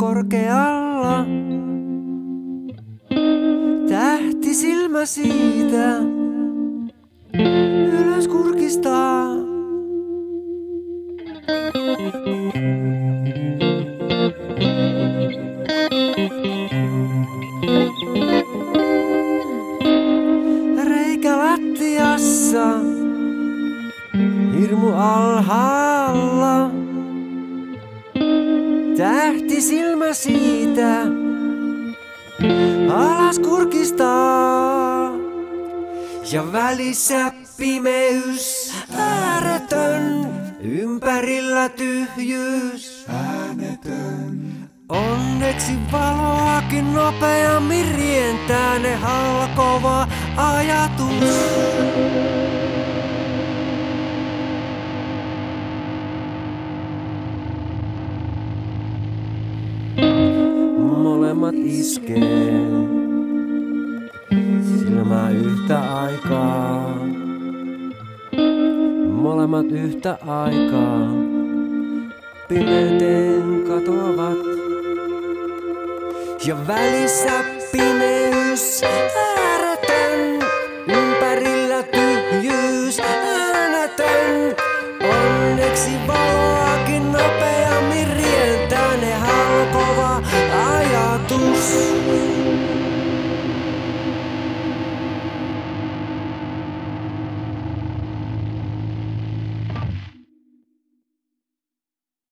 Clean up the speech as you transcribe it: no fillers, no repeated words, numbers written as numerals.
korkealla. Tähti silmä siitä ylös kurkistaa. Reikä lattiassa, hirmu alhaalla. Tähti silmä siitä alas kurkistaa. Ja välissä pimeys ääretön, ympärillä tyhjyys äänetön. Onneksi valoakin nopeammin rientää ne halkova ajatus. Molemmat iskee silmää yhtä aikaa. Molemmat yhtä aikaa pimeyteen katoavat. Ja välissä pimeys